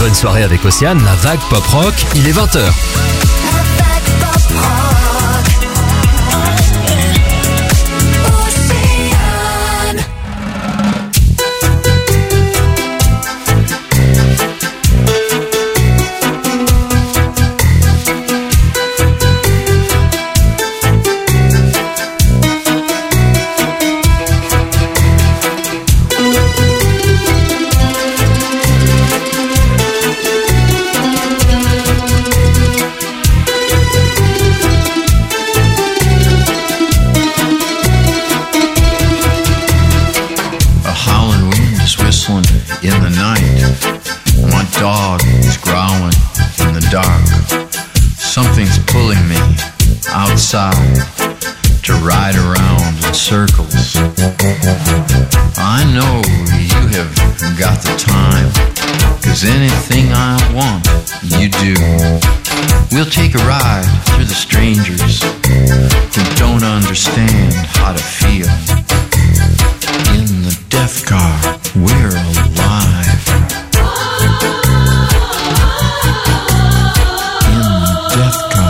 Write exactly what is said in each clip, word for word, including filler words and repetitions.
bonne soirée avec Océane, la vague pop rock, il est vingt heures. To ride around in circles. I know you have got the time, 'cause anything I want, you do. We'll take a ride through the strangers who don't understand how to feel. In the death car, we're alive. In the death car.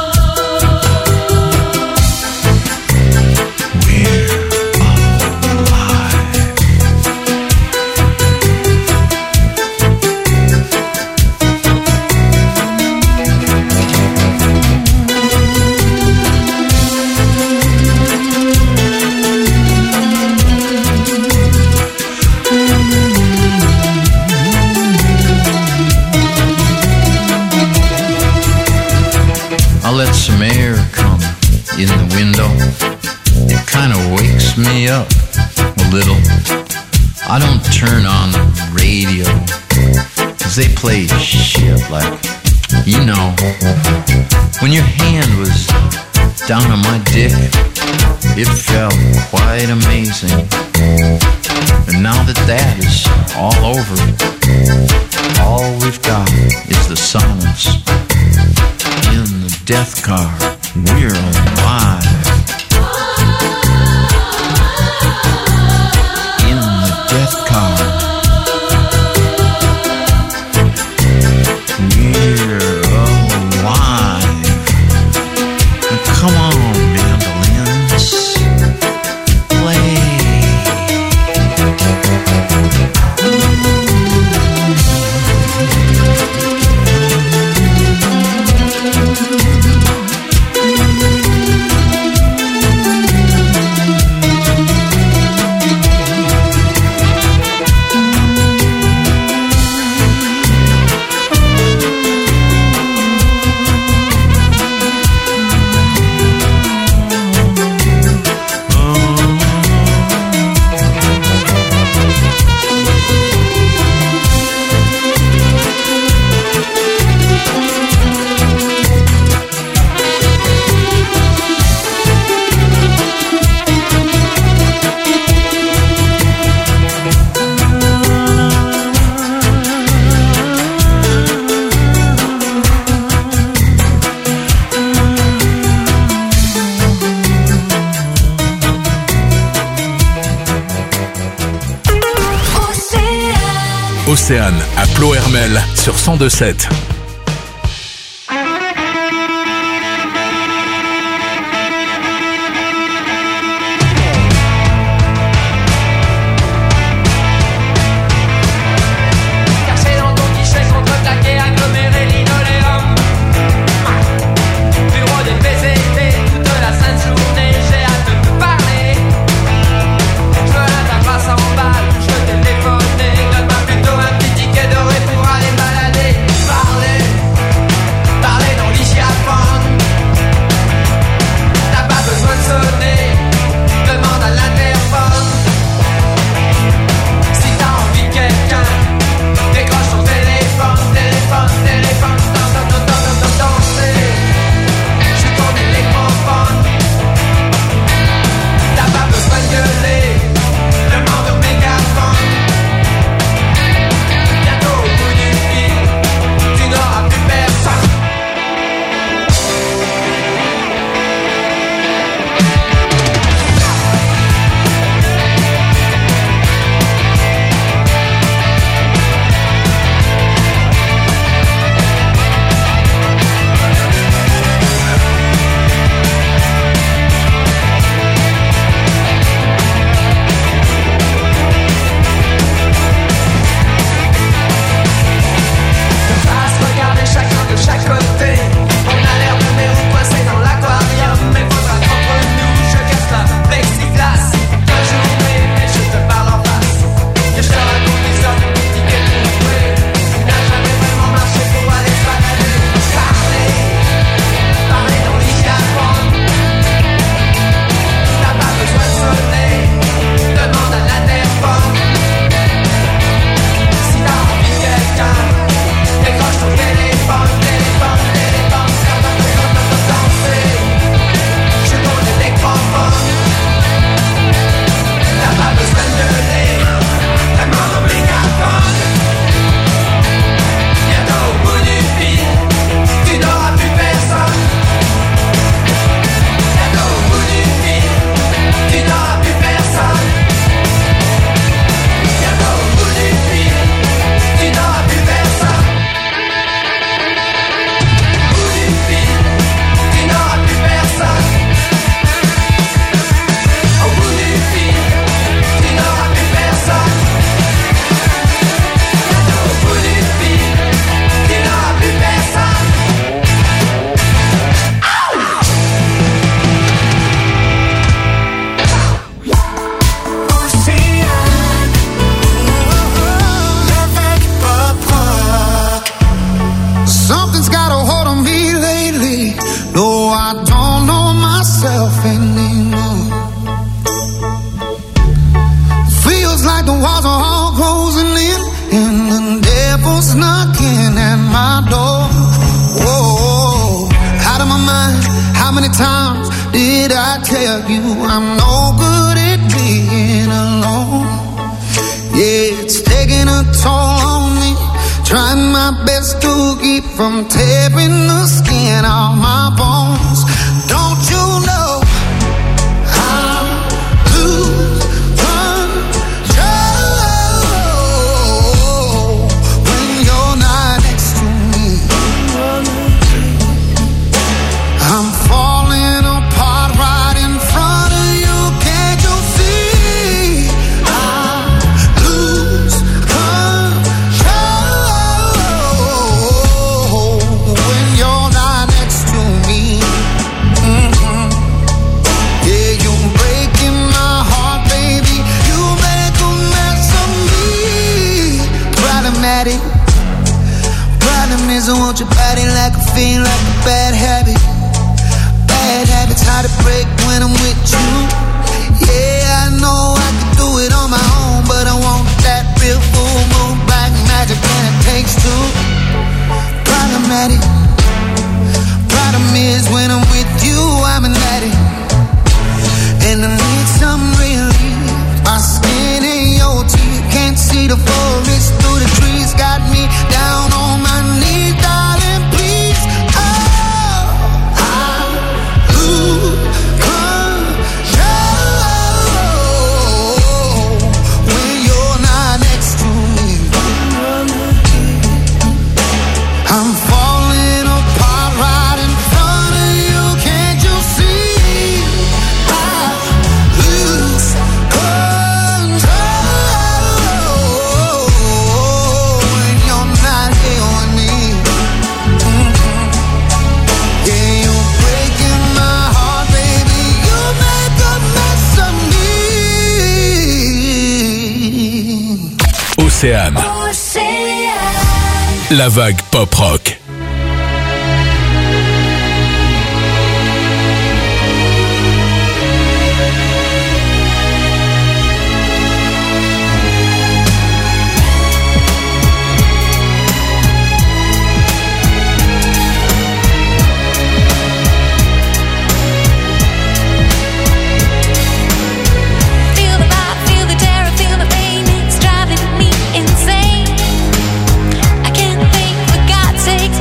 Some air come in the window. It kind of wakes me up a little. I don't turn on the radio, 'cause they play shit like, you know. When your hand was down on my dick, it felt quite amazing. And now that that is all over, all we've got is the silence. In the death car, we're alive. In the death car, we're alive. Come on, mandolins, play. Océane à Plohermel sur cent deux sept. Parler tell you I'm no good at being alone. Yeah, it's taking a toll on me. Trying my best to keep from tearing the skin off my bones. Don't you know I lose control when you're not next to me? I'm falling apart right in front of you. Can't you see? I lose control when you're not next to me. Mm-hmm. Yeah, you're breaking my heart, baby. You make a mess of me. Problematic. Problem is I want your body like a fiend, like a bad habit. Bad habits hard to break when I'm with you. Yeah, I know I can do it on my own, but I want that real full moon black magic, and it takes two. Problematic. Problem is when I'm with you, I'm an addict, and I need some relief. My skin and your teeth, can't see the forest through the trees. Got me down on my knees, darling, please. Oh, I lose control when you're not next to me. I'm falling apart right in front of you. Can't you see? I lose control when you're not here with me. Mm-hmm. Yeah, you're breaking my heart, baby. You make a mess of me. Océane. La vague pop rock. Feel the vibe, feel the terror, feel the pain. It's driving me insane. I can't think, for God's sake,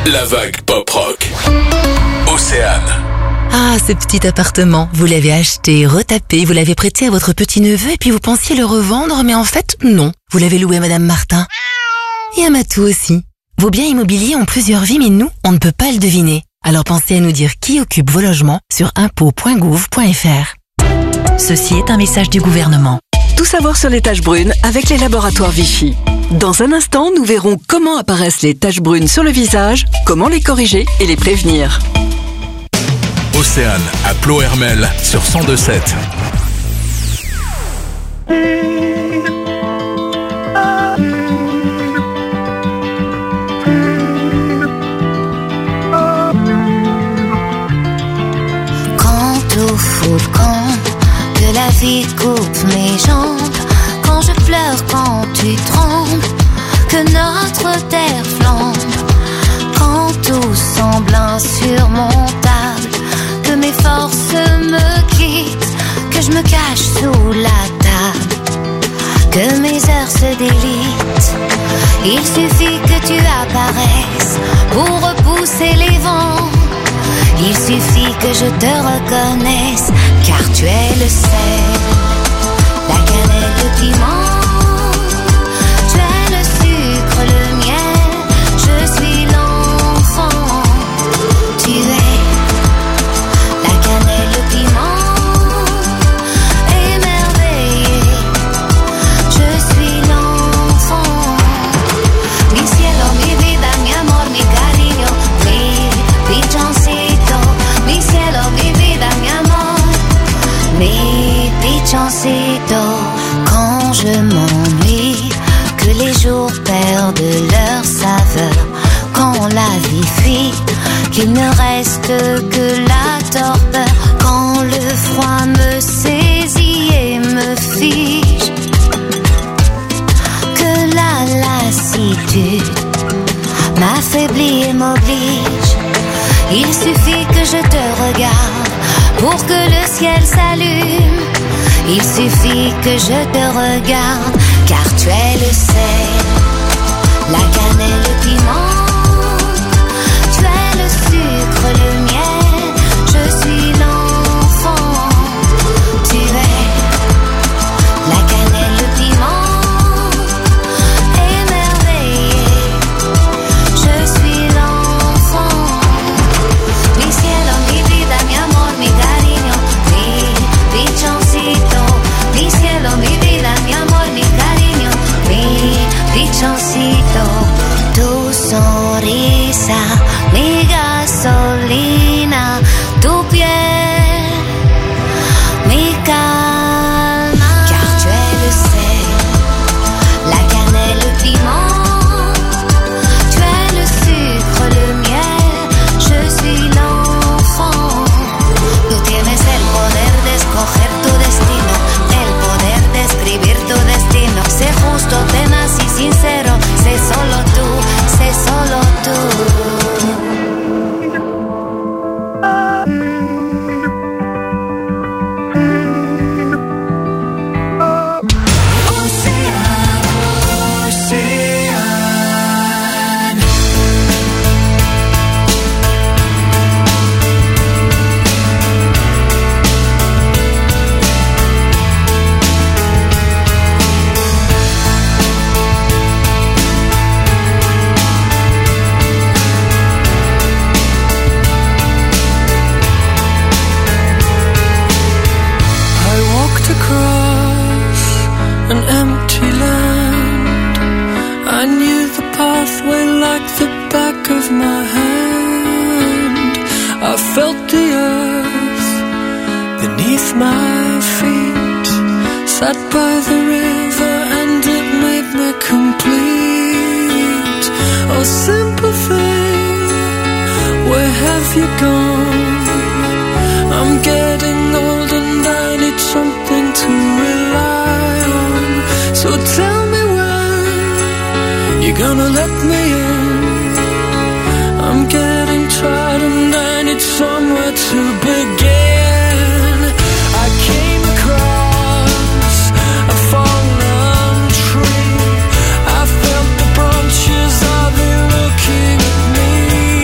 La vague pop rock. Océane. Ah, ce petit appartement, vous l'avez acheté, retapé, vous l'avez prêté à votre petit-neveu et puis vous pensiez le revendre, mais en fait, non. Vous l'avez loué à Madame Martin. Et à Matou aussi. Vos biens immobiliers ont plusieurs vies, mais nous, on ne peut pas le deviner. Alors pensez à nous dire qui occupe vos logements sur impôts point gouv point fr. Ceci est un message du gouvernement. Tout savoir sur les taches brunes avec les laboratoires Vichy. Dans un instant, nous verrons comment apparaissent les taches brunes sur le visage, comment les corriger et les prévenir. Océane à Plohermel sur cent deux sept. Quand au fond de camp, que la vie coupe mes jambes, quand je pleure, quand tu trembles, que notre terre flambe, quand tout semble insurmontable, que mes forces me quittent, que je me cache sous la table, que mes heures se délitent. Il suffit que tu apparaisses pour repousser les vents. Il suffit que je te reconnaisse, car tu es le sel, la cannelle, le piment. Tu es le sucre, le miel, je suis l'enfant. Tu es la cannelle, le piment, émerveillé. Je suis l'enfant. Mi cielo, mi vida, mi amor, mi cariño, mi pichoncito. Mi cielo, mi vida, mi amor, mi pichoncito. Quand je m'ennuie, que les jours perdent leur saveur, quand la vie fuit, qu'il ne reste que la torpeur, quand le froid me saisit et me fige, que la lassitude m'affaiblit et m'oblige. Il suffit que je te regarde pour que le ciel s'allume. Il suffit que je te regarde, car tu es le sel, la cannelle, le piment. Tu es le sucre, le miel, je suis l'enfant. Tu es la cannelle, le piment, émerveillé. Je suis l'enfant. Mi cielo, mi vida, mi amor, mi cariño, mi pichoncito. Mi cielo, mi vida, mi amor, mi cariño, mi pichoncito. Tu sonrisa, mi gasolina, tu piel, mi calma. Car tu es le sel, la cannelle, le piment. Tu es le sucre, le miel, je suis l'enfant. Tú tienes el poder de escoger tu destino, el poder de escribir tu destino. Sé justo, tenaz y sincero, sé solo tú, sé solo tú. An empty land. I knew the pathway like the back of my hand. I felt the earth beneath my feet. Sat by the river and it made me complete. Oh, simple thing, where have you gone? I'm getting old and I need something to rely on. So tell me when you're gonna let me in. I'm getting tired and I need somewhere to begin. I came across a fallen tree. I felt the branches of it looking at me.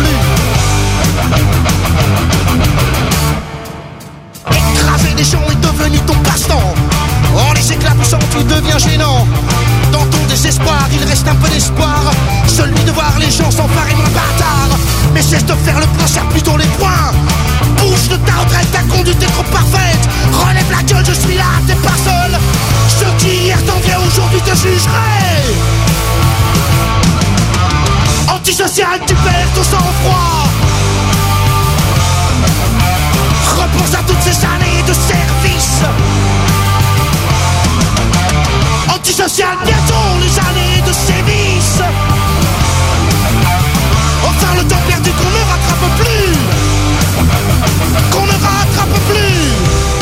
plus. Écraser des gens est devenu ton passe-temps. En les éclaboussant, tout devient gênant. Dans ton désespoir, il reste un peu d'espoir, celui de voir les gens s'emparer moins bâtards. Mais cesse de faire le plein, serre plutôt les poings. Bouge de ta retraite, ta conduite est trop parfaite. Relève la gueule, je suis là, t'es pas seul. Ceux qui hier t'enviaient aujourd'hui te jugeraient. Antisocial, tu perds ton sang-froid. Repense à toutes ces années de service. Antisocial, bientôt les années de sévices. Enfin le temps perdu qu'on ne rattrape plus. Qu'on ne rattrape plus.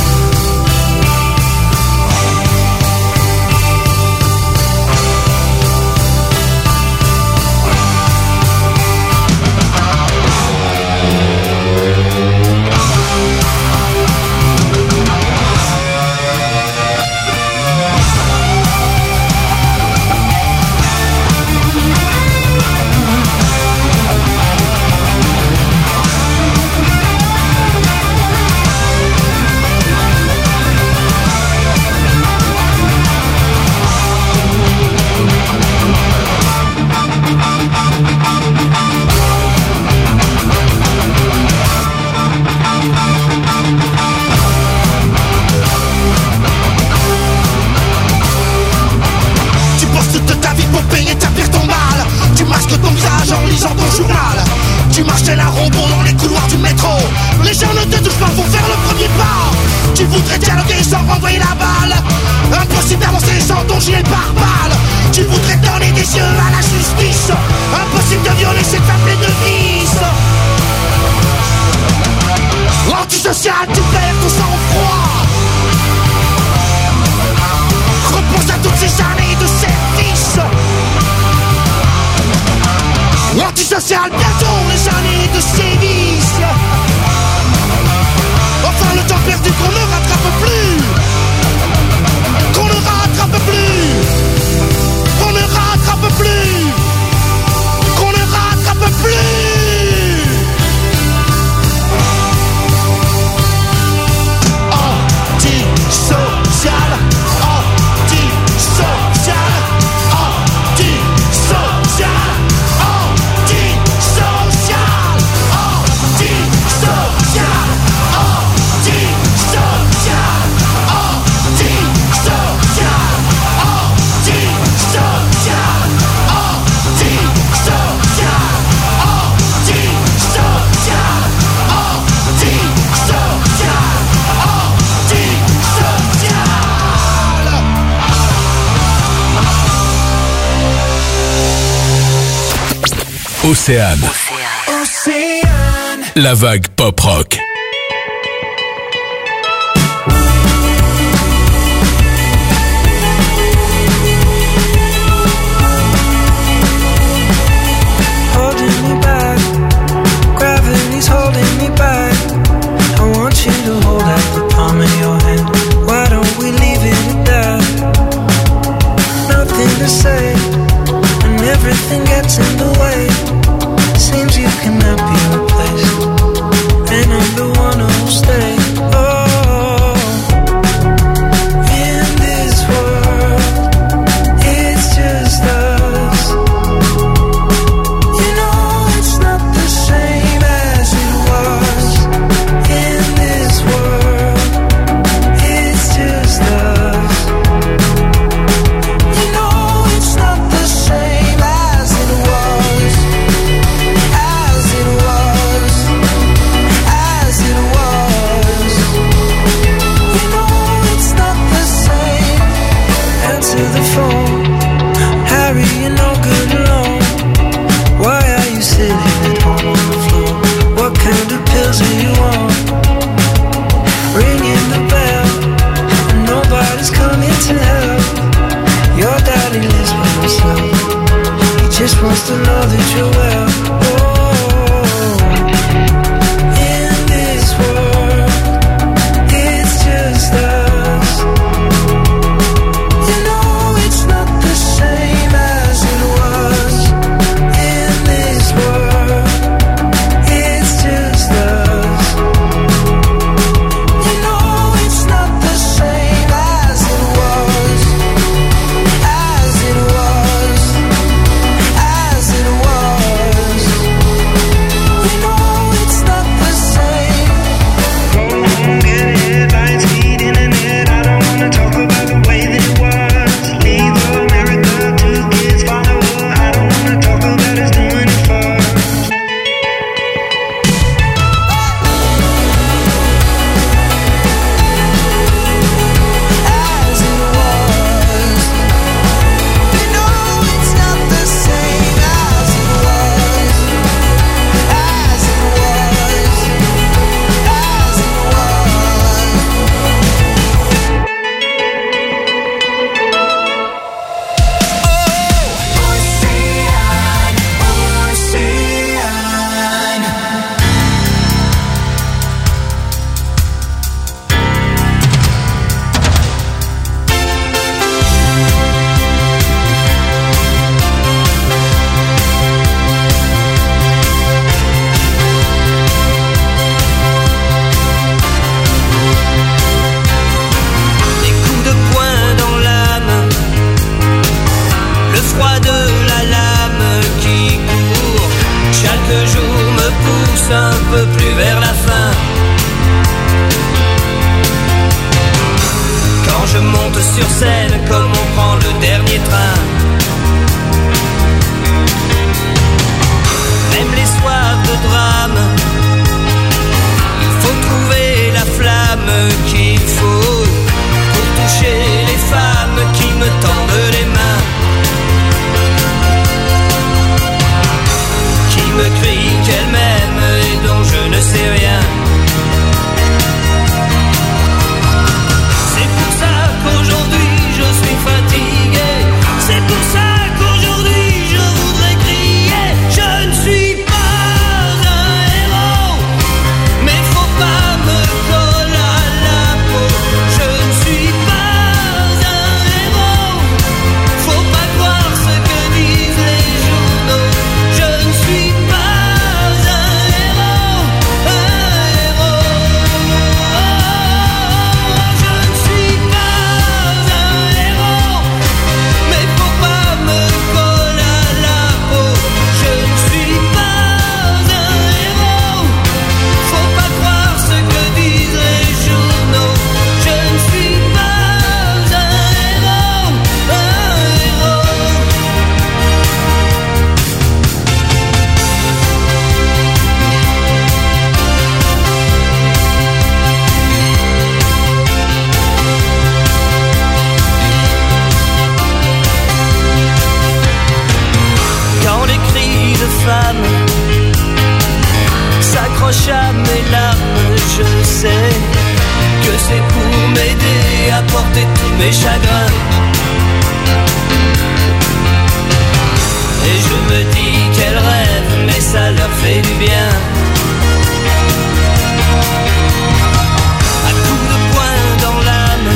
Tu marchais la robot dans les couloirs du métro. Les gens ne te touchent pas pour faire le premier pas. Tu voudrais dialoguer sans renvoyer la balle. Impossible d'avancer sans ton gilet pare-balles. Tu voudrais donner des yeux à la justice. Impossible de violer cette femme pleine de vices. Antisocial, tu perds ton sang-froid. Repense à toutes ces années de service. Antisocial, bientôt les années de sévices. Enfin le temps perdu qu'on ne rattrape plus. Qu'on ne rattrape plus. Qu'on ne rattrape plus. Qu'on ne rattrape plus. Antisocial. Antisocial. Antisocial. Océane. Océane. La vague pop rock. Holding me back, gravity's holding me back. I want you to hold out the palm of your hand. Why don't we leave it at that? Nothing to say, and everything gets in the way. Seems you cannot be replaced, and I'm the sur scène comme on prend le dernier train. Même les soirs de drame, il faut trouver la flamme qu'il faut pour toucher les femmes qui me tendent les mains, qui me crient qu'elles m'aiment et dont je ne sais rien. C'est pour ça qu'aujourd'hui je suis fatigué. C'est pour ça qu'aujourd'hui je voudrais crier. Je ne suis pas un héros, mais faut pas me coller à la peau. Je ne suis pas un héros, faut pas croire ce que disent les journaux. Je ne suis pas un héros, un héros. Je ne suis pas un héros, mais faut pas me coller à la peau. Je ne suis pas un héros, faut pas croire ce que disent les journaux. Je ne suis pas un héros, un héros. Quand les cris de femmes s'accrochent à mes larmes, je sais que c'est pour m'aider à porter tous mes chagrins. Et je me dis qu'elles rêvent, mais ça leur fait du bien. À coups de poing dans l'âme,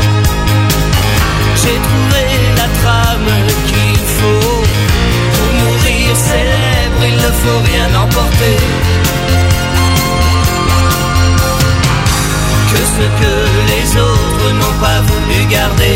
j'ai trouvé la trame qu'il faut. Pour mourir célèbre, il ne faut rien emporter que ce que les autres n'ont pas voulu garder.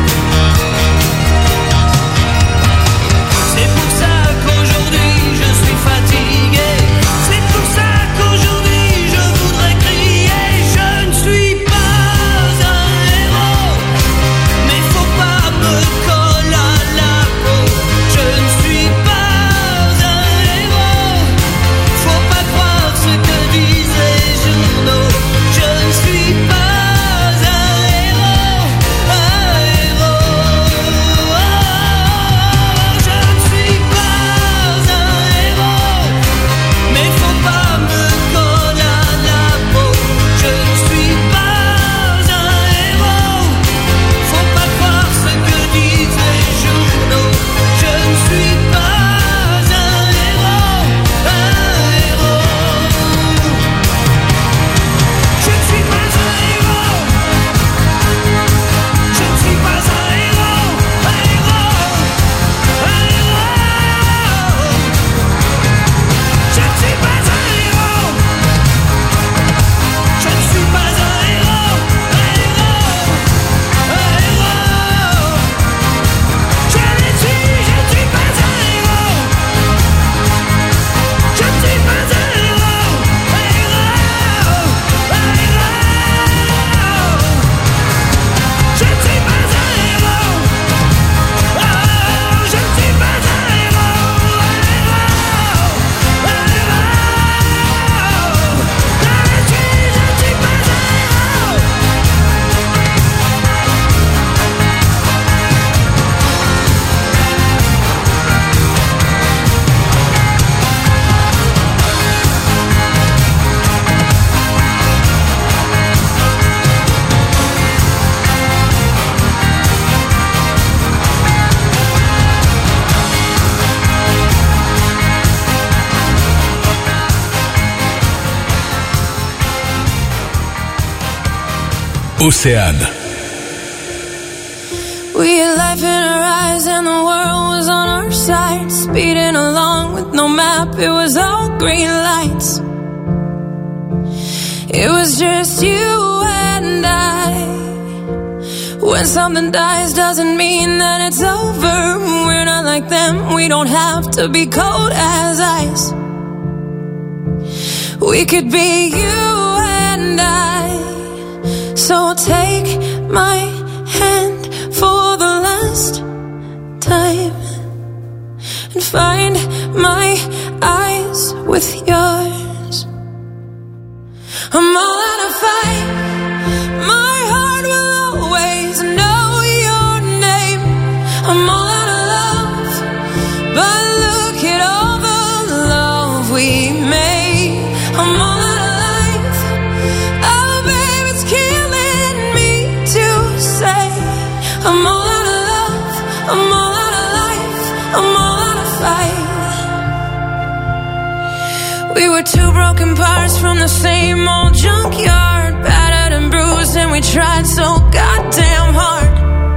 C'est pour ça qu'aujourd'hui je suis fatigué. C'est pour ça qu'aujourd'hui je voudrais crier. Je ne suis pas un héros, mais faut pas me coller à la peau. Je ne suis pas un héros, faut pas croire ce que disent les journaux. Je ne suis pas un héros, un héros. Je ne suis pas un héros, mais faut pas me coller à la peau. Je ne suis pas un héros, faut pas croire ce que disent les journaux. Je ne suis pas un héros, un héros. Je ne suis pas un héros. Je ne suis pas un héros, un héros, un héros. Je ne suis pas un héros. Je ne suis pas un héros, un héros, un héros. Je l'ai dit, je ne suis pas un héros. Je ne suis pas un héros, un héros, un héros. Je ne suis pas un héros. Oh, je ne suis pas un héros, un héros, un héros. Je l'ai dit, je ne suis pas un héros. Océane. We had life in our eyes and the world was on our side. Speeding along with no map, it was all green lights. It was just you and I. When something dies doesn't mean that it's over. We're not like them, we don't have to be cold as ice. We could be you and I. So take my hand, with yours. I'm all out of fight. My heart will always know your name. I'm all out of love, but look at all the love we made. I'm all out of life. Oh, babe, it's killing me to say. I'm all out of love. I'm all out of life. I'm all out of fight. We were two broken parts from the same old junkyard, battered and bruised, and we tried so goddamn hard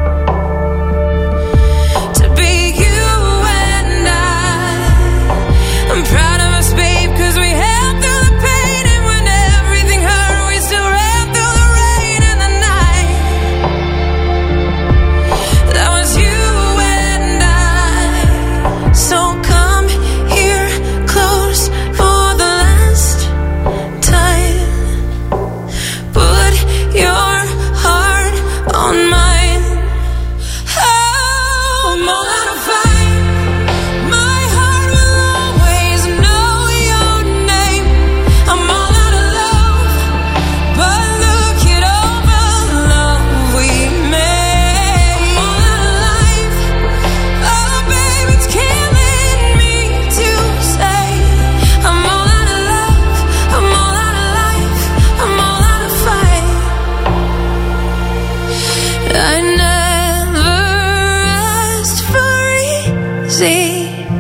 to be you and I. I'm proud of us, babe, cause we held through the pain, and when everything hurt, we still ran through the rain and the night. That was you and I. So come here close for the last time. Put your heart on mine. Oh, I'm all out of fight. My heart will always know your name. I'm all out of love, but look at all the love we made. I'm all out of life. Oh, babe, it's killing me to say. I'm all out of love. I'm all out of life. I'm all out of fight. I never asked for easy,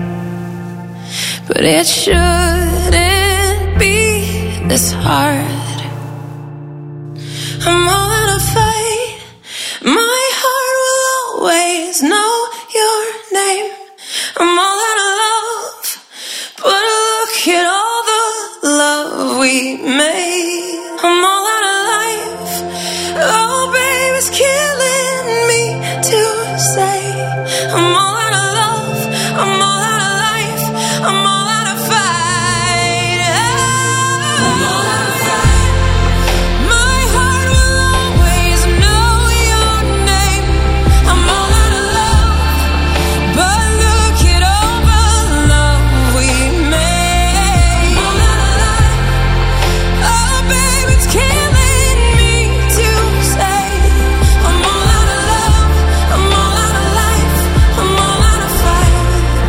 but it shouldn't be this hard. I'm all out of fight. My heart will always know your name. I'm all out of love, but look at all the love we made. I'm all out of life. Oh, babe, it's killing me to say. I'm all out of love. I'm all out of life. I'm all out of fight. I'm all out of fight. My heart will always know your name. I'm all out of love, but look at all the love we made. I'm all out of life. Oh, babe, it's killing me to say. I'm all out of love. I'm all out of life. I'm all out of fight.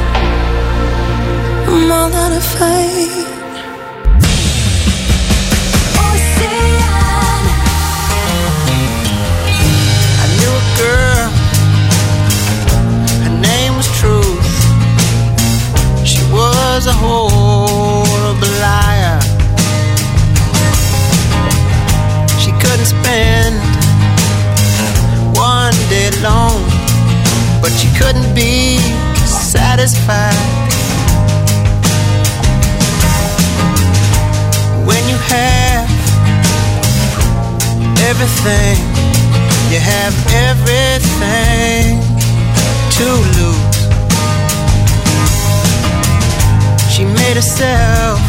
I'm all out of fight. I knew a girl, her name was Truth. She was a horrible liar. She couldn't spend one day alone, but she couldn't be satisfied. When you have everything, you have everything to lose. She made herself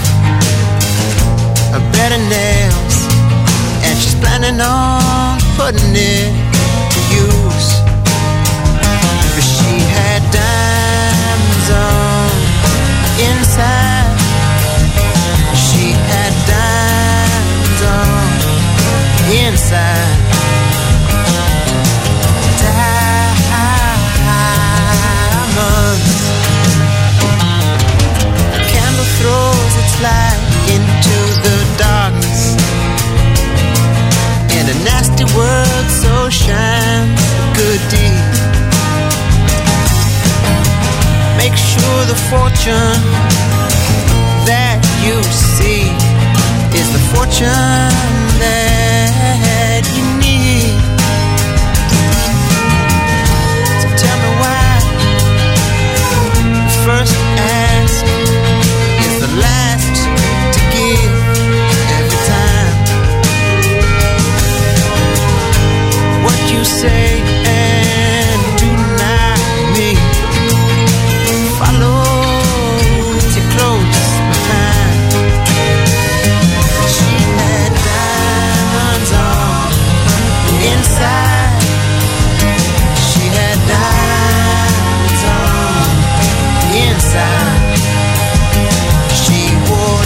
a bed of nails, and she's planning on putting it to use. 'Cause she had diamonds on inside. She had diamonds on inside. Diamonds. A candle throws its light into the darkness, and a nasty word so shines a good deed. Make sure the fortune that you see is the fortune that you need. So tell me why the first ask is the last to give every time. What you say and do not mean. Follow you close behind. She had diamonds on inside. She had diamonds on inside. She wore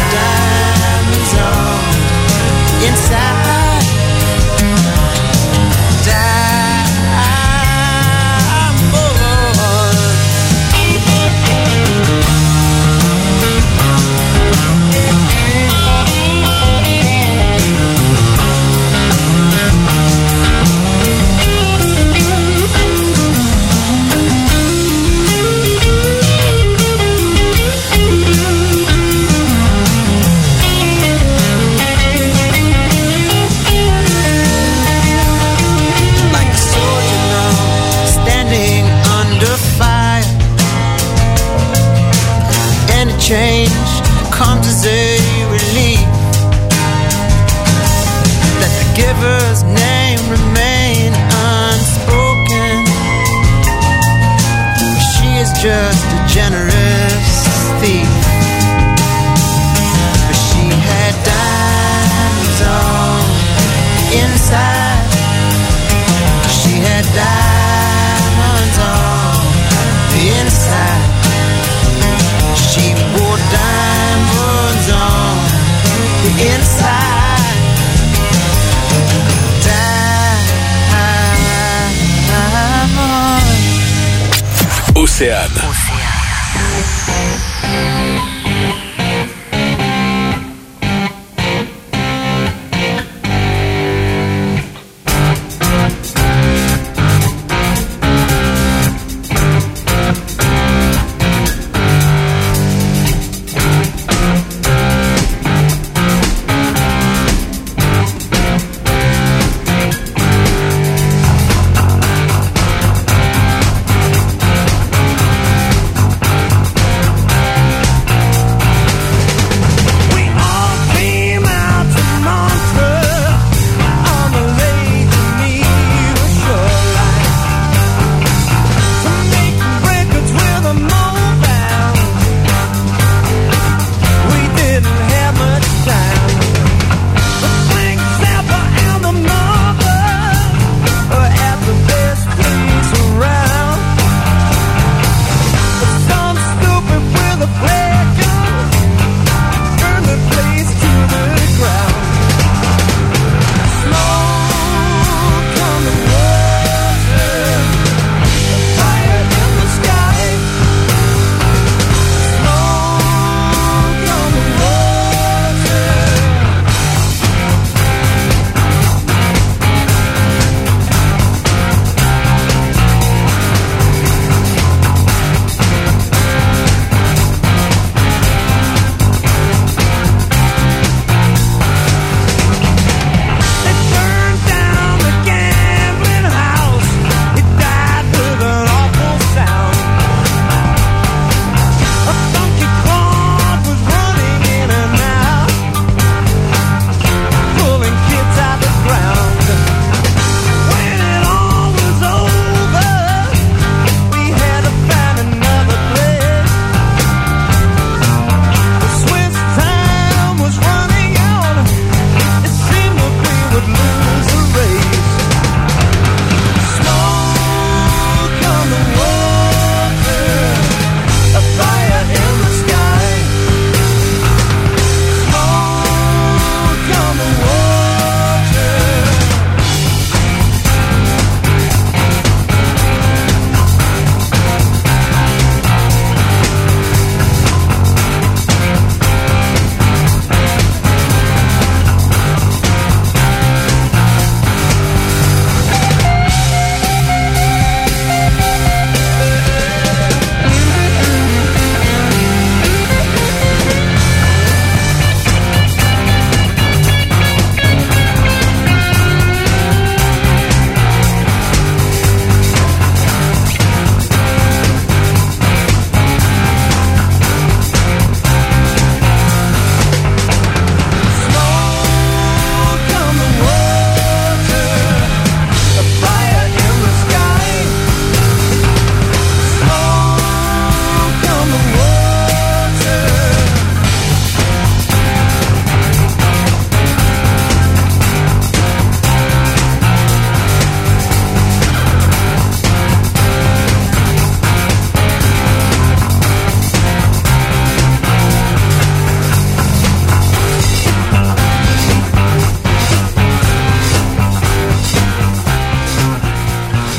inside. Change comes as a relief. Let the giver's name remain unspoken. She is just a generous thief. But she had diamonds on the inside. She had diamonds on the inside. She wore diamonds on the inside. Diamonds. Océane.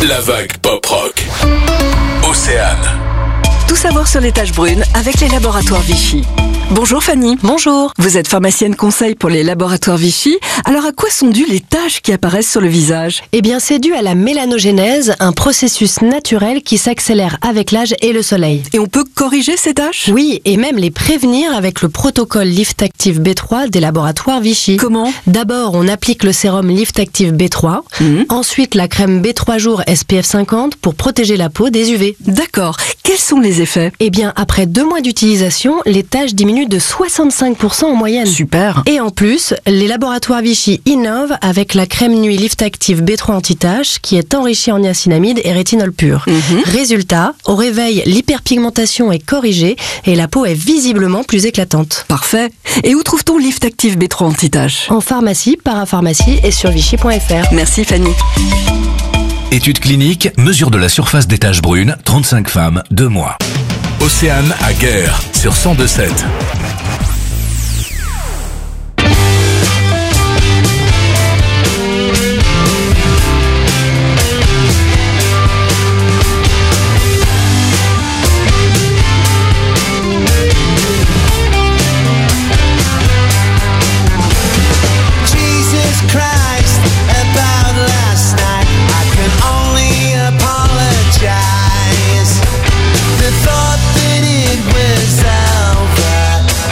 La vague pop rock. Océane. Tout savoir sur les taches brunes avec les laboratoires Vichy. Bonjour Fanny. Bonjour. Vous êtes pharmacienne conseil pour les laboratoires Vichy. Alors à quoi sont dues les taches qui apparaissent sur le visage? Eh bien c'est dû à la mélanogénèse, un processus naturel qui s'accélère avec l'âge et le soleil. Et on peut corriger ces taches? Oui, et même les prévenir avec le protocole Lift Active B trois des laboratoires Vichy. Comment? D'abord, on applique le sérum Lift Active B trois, mmh. ensuite la crème B trois jours S P F cinquante pour protéger la peau des U V. D'accord. Quels sont les effets? Eh bien, après deux mois d'utilisation, les taches diminuent de soixante-cinq pour cent en moyenne. Super. Et en plus, les laboratoires Vichy innovent avec la crème nuit Lift Active B trois anti-taches qui est enrichie en niacinamide et rétinol pur. Mmh. Résultat, au réveil, l'hyperpigmentation est corrigée et la peau est visiblement plus éclatante. Parfait. Et où trouve-t-on Lift Active B trois anti-taches? En pharmacie, parapharmacie et sur vichy point f r. Merci Fanny. Étude clinique, mesure de la surface des taches brunes, trente-cinq femmes, deux mois. Océane à Guerre sur cent deux sept. The thought that it was over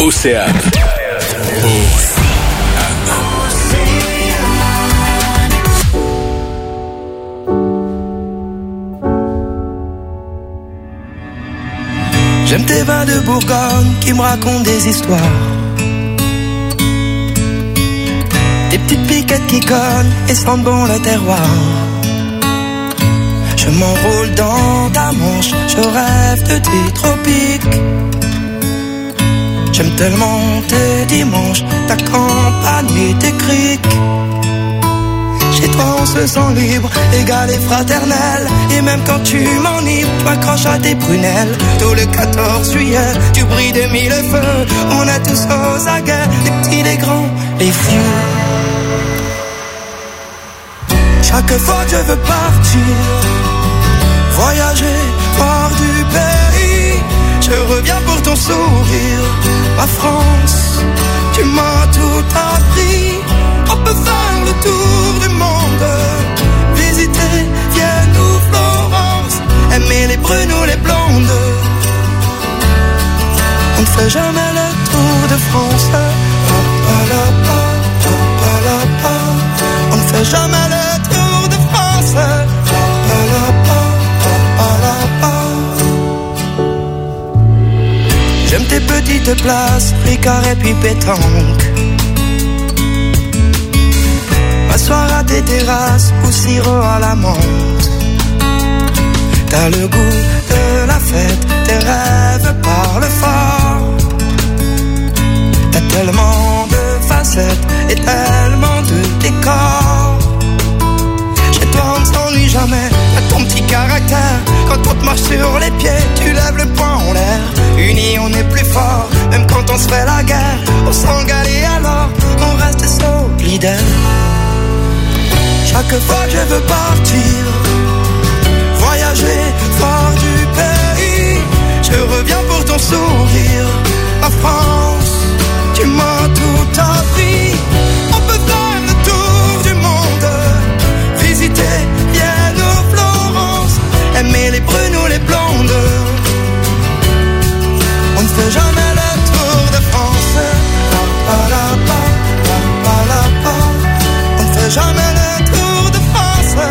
Océane. J'aime tes vins de Bourgogne qui me racontent des histoires. Des petites piquettes qui cognent et sentent bon le terroir. Je m'enroule dans ta manche, je rêve de tes tropiques. J'aime tellement tes dimanches, ta campagne et tes criques. Chez toi on se sent libre, égal et fraternel. Et même quand tu m'enivres, tu accroches à tes prunelles. Tout le quatorze juillet, tu brilles de mille feux. On est tous aux aguets, les petits, les grands, les vieux. Chaque fois que je veux partir, voyager hors du pays, je reviens pour ton sourire. Ma France, tu m'as tout appris. On peut faire le tour du monde, visiter Vienne ou Florence, aimer les brunes ou les blondes. On ne fait jamais le tour de France. On ne fait jamais le tour de France. J'aime tes petites places, Ricard et puis pétanque. M'asseoir à tes terrasses ou sirop à la menthe. T'as le goût de la fête, tes rêves parlent fort. T'as tellement de facettes et tellement de décors. Chez toi on ne s'ennuie jamais, t'as ton petit caractère. Quand on te marche sur les pieds, tu lèves le poing en l'air. Unis on est plus fort, même quand on se fait la guerre. On s'engale et alors on reste solidaire. Chaque fois que je veux partir, voyager fort du pays, je reviens pour ton sourire. Ma France, tu m'as tout appris. On peut faire le tour du monde, visiter Vienne ou Florence, aimer les brunes ou les blondes. On ne fait jamais le tour de France. On ne fait jamais le tour de France.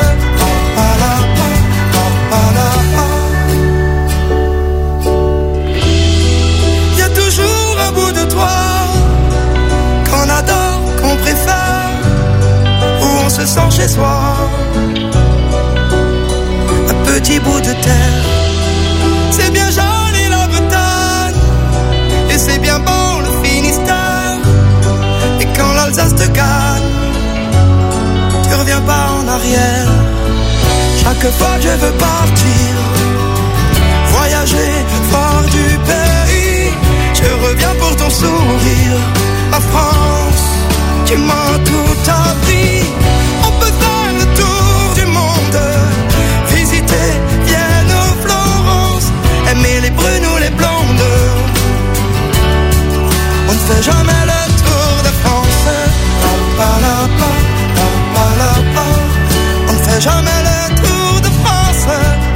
Il y a toujours un bout de toi qu'on adore, qu'on préfère, où on se sent chez soi. Un petit bout de terre, c'est bien joli la Bretagne, et c'est bien bon le Finistère. Et quand l'Alsace te gagne, tu reviens pas en arrière. Chaque fois que je veux partir, voyager fort du pays, je reviens pour ton sourire. Ma France, tu m'as tout appris. On peut faire le tour du monde, visiter Vienne ou Florence, aimer les brunes ou les blondes. On ne fait jamais le tour de France. On ne fait jamais le tour de France.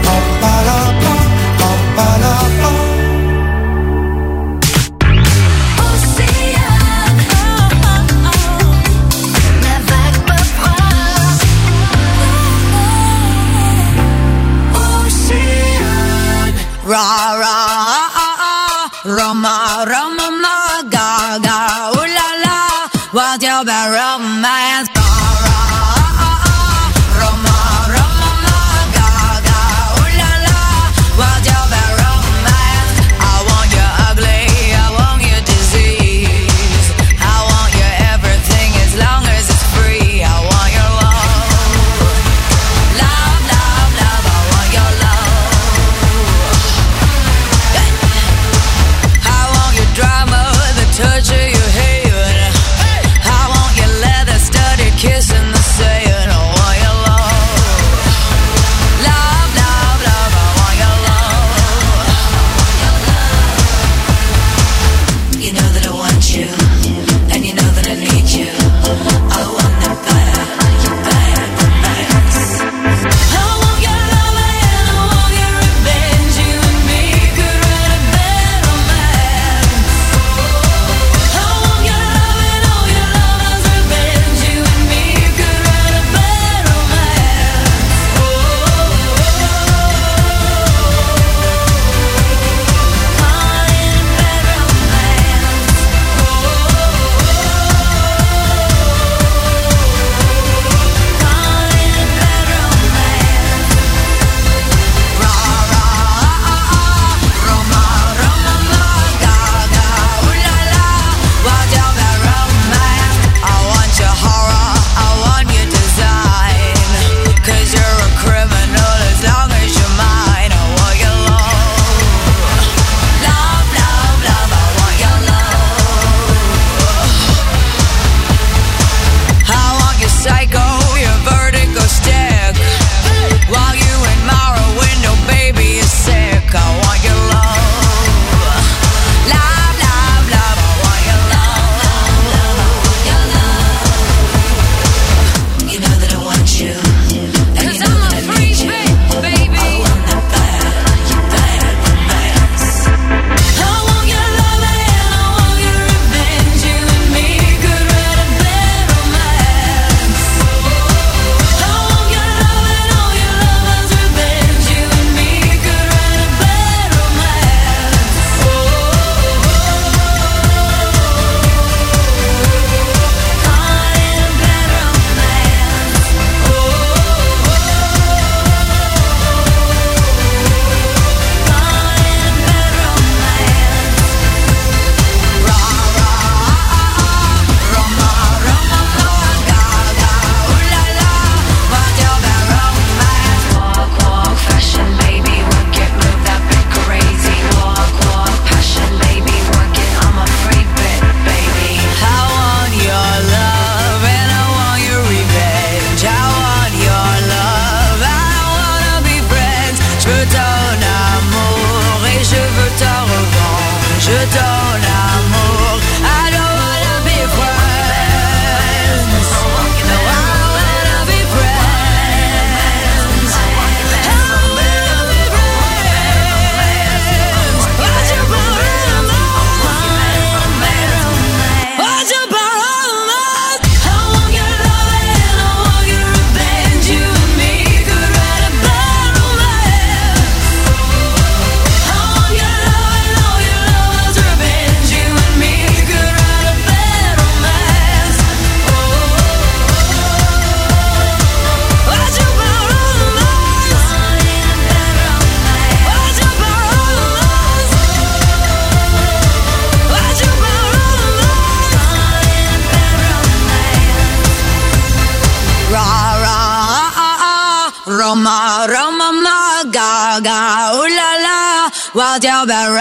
Ra ra Roma Roma ma ga ga ooh la la, what's your bad romance? Touch of your hair. je donne l'amour. I don't wanna be friends. No, I wanna be friends. I wanna be friends. Why'd you borrow mine? Why'd you borrow mine? I won't get love and I won't get revenge. You and me could write a bad romance. I won't get love and all your love's revenge. You and me could write a bad romance. Why'd you borrow mine? Why'd you borrow mine? Why'd you borrow mine? Ra ra ah ah, Roma Roma ma ga ga ooh la la, why'd you borrow